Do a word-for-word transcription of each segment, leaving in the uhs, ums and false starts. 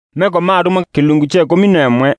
Meko maatuma kilungu che kumi na imwe.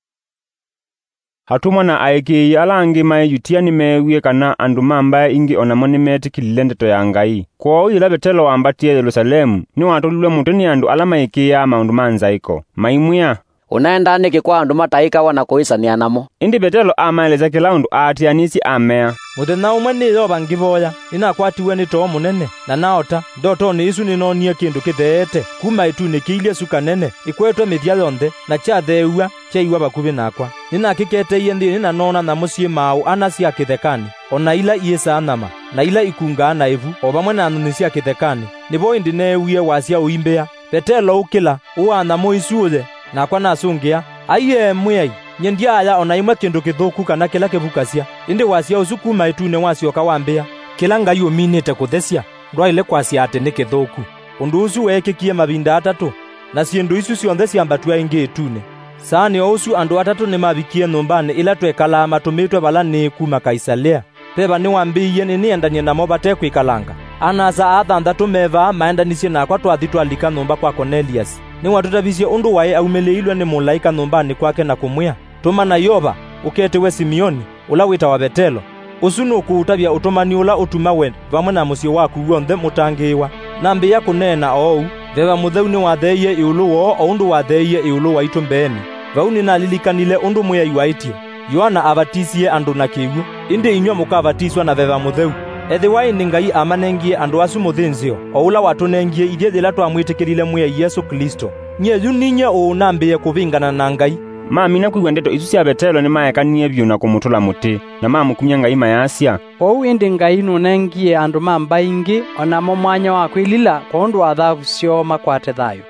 Hatumwa na aiki alangi mayutia ni mewie kana andu mamba ingi onamo nimetikilile ndeto ya Ngai. Kwou ila Petelo wambatie Yerusalemu ni watululwe mutuni andu ala maiki ya maundu manzaiko. Maimwia unaenda niki kwa andu mataika wana kuisania namo. Indi Petelo amaeleza kila undu atianisi amea. Muthenya umwe ni yo bangivoya inakwatiwe ni too munene na naota ndoto ni isu ninonie kindu kitheete kuma itune kiilie suka nene ikwetwe mithia yonthe na cha theua chaiwa bakubi nakwa nina kiketeiye ndi nina nona na musie mau ana cia kithekani ona ila iesa nama na ila ikunga na ivu o bamwe na nuni cia kithekani nibo indi neuye wasia uimbea. Petelo ukila uana moisuye nakwa nasungia aiye mwai nyendiaya ona imwe kindu kithuku kana kila kivukasia indi wasia usukuma itune wasioka wambia kila Ngai uminite kuthesia ndwaile kwasia ati ni kithuku undu usu wekikie mabinda atatu na ciendu isu cionthe ciambatwa ingi itune sani osu andu atatu ni mabikie numbani ila twekala matumitwe bala ni kuma Kaisaria peba ni wambiye ni niendanye namo batekwikalanga anasa athanthatu meva maendanicie nakwa twathitwa lika numba kwa Cornelius ni watutavisie undu wae aumeleilwe ni mulaika numbani kwake na kumwia tuma na yoba uketewe Simioni ula wita wa Petelo usunu kuutabia utumani ula utuma we vamwe na musio waku wonthe mutangiwa nambia kunena ou veva mutheu ni watheiye iulu wo undu watheiye iulu wa itumbeni vau ni nalilikanile undu muyai waitie Yohana abatisie andu na kiwu indi inywa mukabatiswa na veva mutheu ethi wai ni Ngai amanengie andu asu muthinzio o ula watunengie ithie thila twamwitikirile muyai Yesu Kristo nyeyu ninye uunambie kuvingana na Ngai. Mamina kuigwa ndeto isu cia Petelo ni maekanie biu na kumutula muti na mamukumya Ngai mayasia. Ou indi Ngai nunengie andu mamba ingi onamo mwanya wa kwilila kwa undu wa thavu cio makwate thayo.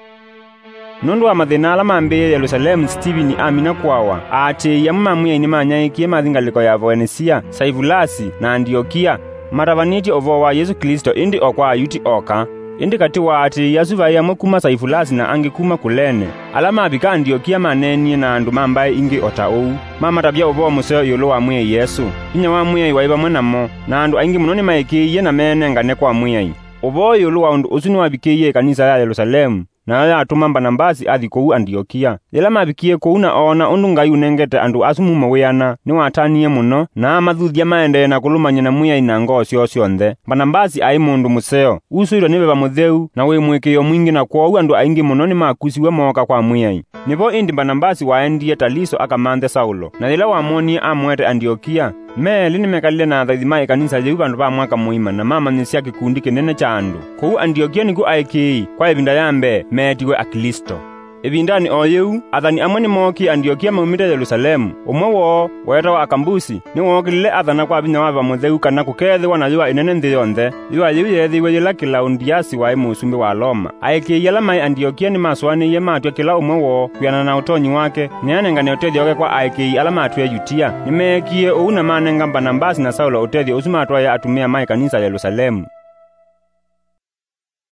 Nundu wa mathina ala mambiye Yerusalemu Stephen amina kwawa ati yamamwe ini manyaikie mathingaliko ya Foenisia, Saivulasi na Antiokia maravaniti ovo wa Yesu Kristo indi okwa ayuti oka indi kati wa ati yasuva ya mukuma Saifulasi na angi kuma Kulene alama abika Antiokia manenie na andu mambaye ingi ota ou mama tabia ovo museo yulu wa mwe Yesu inya wa mwe waiba mwenamo na andu aingi munoni maikiye na menengane kwa mwe ovo yulu wa undu usuni wabikiye kanisa ya Yerusalemu na ya atuma Barnabasi athi kou Antiokia ila mabikie kou na ona undu Ngai unengete andu asumumo wiana ni watanie muno na mathuthia maende na kulumanya na mwiya ina ngoo cio cionthe. Barnabasi ai mundu museo usuirwe ni beba mutheu na wi mwikio mwingi na kwou andu aingi muno ni makusiwe moka kwa mwiya nibo indi Barnabasi waendie Taliso akamanthe Saulo na ila wamonie amwete Antiokia meli ni mekalile na thaithima kanisa yeu bandu ba mwaka muima na mama nisia kikundi kinene cha andu kou Antiokia niku aiki kwa ibinda yambe metiwe Akristo. Ibindani oyeu athani amwe ni moki Antiokia maumite Yerusalemu umwe wo wetawa Akambusi ni wokilile athana kwa binya wa mutheu kana kukethiwa na yua inene nthi yonthe yua yeu yethiwe yila Kilaudiasi wa musumbi wa Roma aiki yala mai Antiokia ni maswaniye matwa kila umwe wo kuyana na utonyi wake ni anengane utethio wake kwa aiki ala matwe Yutia nimekie una manenga Barnabasi na Saulo utethio usumatwa ya atumia mai kanisa Yerusalemu.